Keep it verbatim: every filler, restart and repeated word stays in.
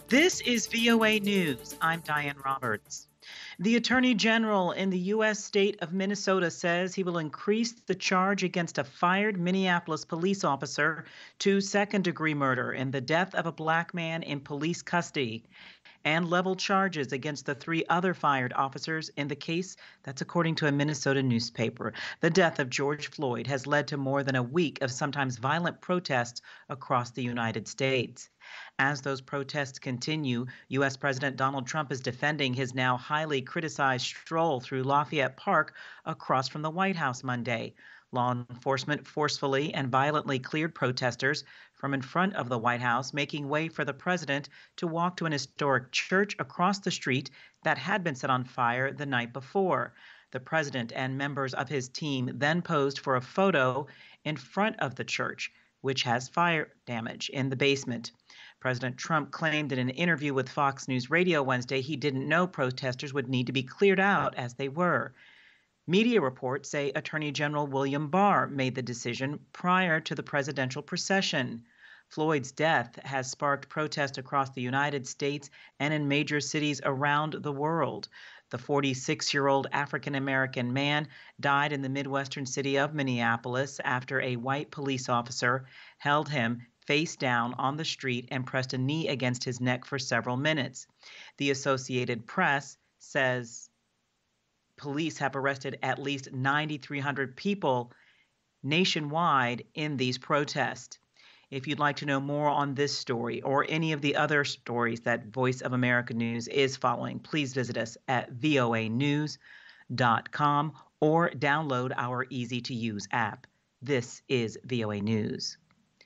This is V O A News. I'm Diane Roberts. The Attorney General in the U S state of Minnesota says he will increase the charge against a fired Minneapolis police officer to second degree murder in the death of a black man in police custody and level charges against the three other fired officers in the case. That's according to a Minnesota newspaper. The death of George Floyd has led to more than a week of sometimes violent protests across the United States. As those protests continue, U S. President Donald Trump is defending his now highly criticized stroll through Lafayette Park across from the White House Monday. Law enforcement forcefully and violently cleared protesters from in front of the White House, making way for the president to walk to an historic church across the street that had been set on fire the night before. The president and members of his team then posed for a photo in front of the church, which has fire damage in the basement. President Trump claimed in an interview with Fox News Radio Wednesday he didn't know protesters would need to be cleared out as they were. Media reports say Attorney General William Barr made the decision prior to the presidential procession. Floyd's death has sparked protests across the United States and in major cities around the world. The forty-six-year-old African-American man died in the Midwestern city of Minneapolis after a white police officer held him face down on the street and pressed a knee against his neck for several minutes. The Associated Press says police have arrested at least nine thousand three hundred people nationwide in these protests. If you'd like to know more on this story or any of the other stories that Voice of America News is following, please visit us at voa news dot com or download our easy-to-use app. This is V O A News.